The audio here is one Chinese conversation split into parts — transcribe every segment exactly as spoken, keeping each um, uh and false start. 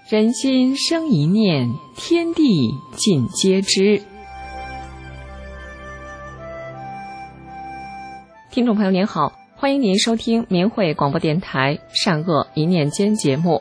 人心生一念，天地尽皆知。听众朋友您好，欢迎您收听明慧广播电台善恶一念间节目。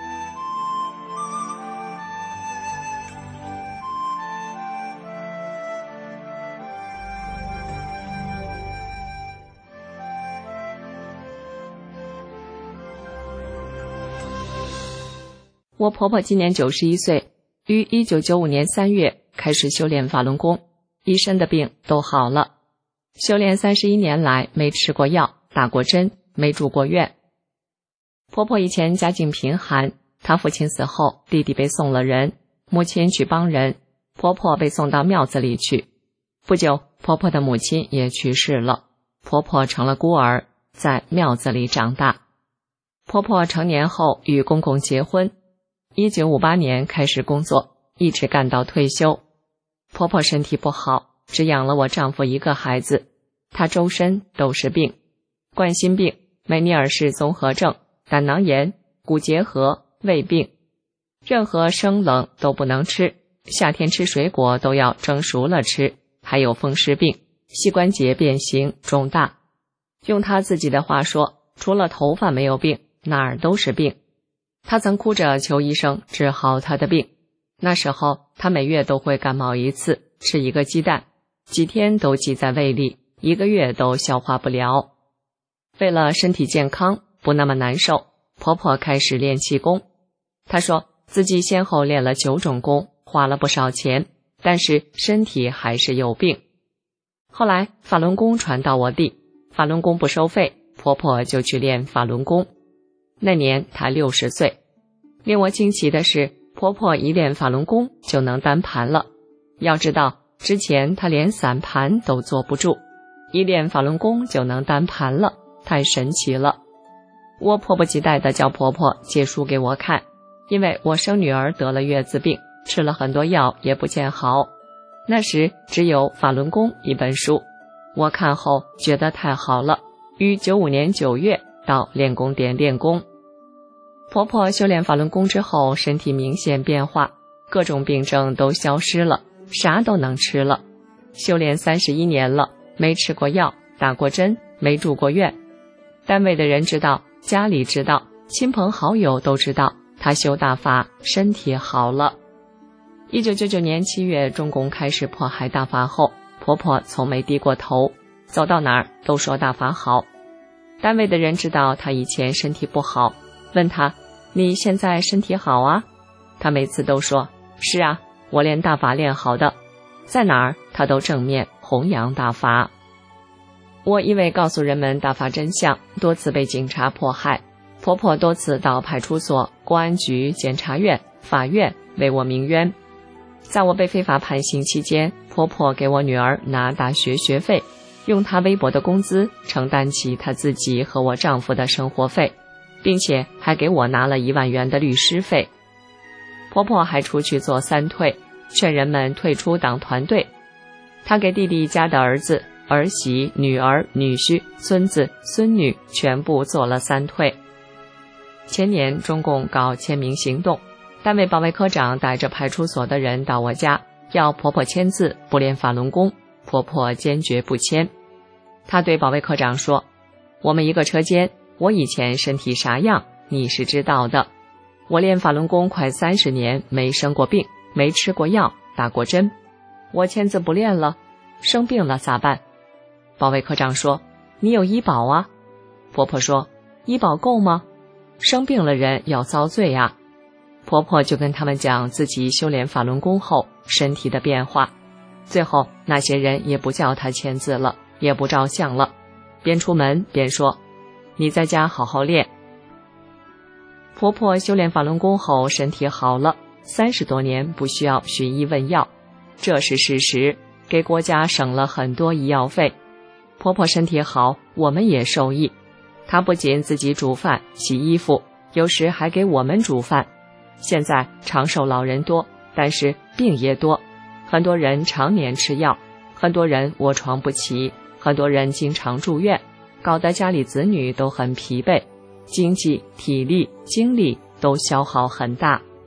我婆婆今年九十一岁，于一九九五年三月开始修炼法轮功，一身的病都好了。修炼三十一年来，没吃过药，打过针，没住过院。婆婆以前家境贫寒，她父亲死后，弟弟被送了人，母亲去帮人，婆婆被送到庙子里去。不久，婆婆的母亲也去世了，婆婆成了孤儿，在庙子里长大。婆婆成年后与公公结婚，一九五八年开始工作，一直干到退休。婆婆身体不好，只养了我丈夫一个孩子，她周身都是病，冠心病、梅尼尔氏综合症、胆囊炎、骨结核、胃病，任何生冷都不能吃，夏天吃水果都要蒸熟了吃，还有风湿病，膝关节变形肿大。用她自己的话说，除了头发没有病，哪儿都是病。他曾哭着求医生治好他的病，那时候他每月都会感冒一次，吃一个鸡蛋，几天都积在胃里，一个月都消化不了。为了身体健康，不那么难受，婆婆开始练气功。她说自己先后练了九种功，花了不少钱，但是身体还是有病。后来法轮功传到我弟，法轮功不收费，婆婆就去练法轮功。那年她六十岁，令我惊奇的是，婆婆一练法轮功就能单盘了。要知道，之前她连散盘都坐不住，一练法轮功就能单盘了，太神奇了。我迫不及待地叫婆婆借书给我看，因为我生女儿得了月子病，吃了很多药也不见好。那时只有法轮功一本书，我看后觉得太好了，于九五年九月到练功点练功。婆婆修炼法轮功之后，身体明显变化，各种病症都消失了，啥都能吃了。修炼三十一年了，没吃过药，打过针，没住过院。单位的人知道，家里知道，亲朋好友都知道，她修大法，身体好了。一九九九年七月，中共开始迫害大法后，婆婆从没低过头，走到哪儿都说大法好。单位的人知道她以前身体不好，问她，你现在身体好啊？她每次都说，是啊，我练大法练好的，在哪儿她都正面弘扬大法。我因为告诉人们大法真相，多次被警察迫害，婆婆多次到派出所、公安局、检察院、法院为我鸣冤。在我被非法判刑期间，婆婆给我女儿拿大学学费，用她微薄的工资承担起她自己和我丈夫的生活费，并且还给我拿了一万元的律师费。婆婆还出去做三退，劝人们退出党团队。她给弟弟家的儿子、儿媳、女儿、女婿、孙子、孙女全部做了三退。前年中共搞签名行动，单位保卫科长带着派出所的人到我家，要婆婆签字不练法轮功，婆婆坚决不签。她对保卫科长说，我们一个车间，我以前身体啥样你是知道的，我练法轮功快三十年，没生过病，没吃过药，打过针，我签字不练了，生病了咋办？保卫科长说，你有医保啊。婆婆说，医保够吗？生病了人要遭罪啊。婆婆就跟他们讲自己修炼法轮功后身体的变化，最后那些人也不叫她签字了，也不照相了，边出门边说，你在家好好练。婆婆修炼法轮功后身体好了，三十多年不需要寻医问药，这是事实，给国家省了很多医药费。婆婆身体好，我们也受益。她不仅自己煮饭、洗衣服，有时还给我们煮饭。现在长寿老人多，但是病也多，很多人常年吃药，很多人卧床不起，很多人经常住院，搞得家里子女都很疲惫，经济、体力、精力都消耗很大。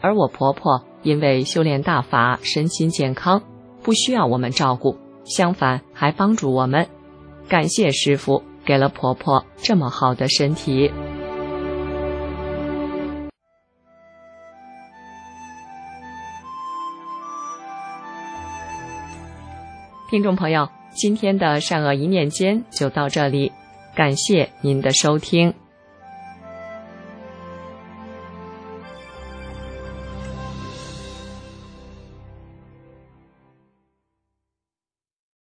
而我婆婆因为修炼大法，身心健康，不需要我们照顾，相反还帮助我们。感谢师父给了婆婆这么好的身体。听众朋友，今天的善恶一念间就到这里，感谢您的收听。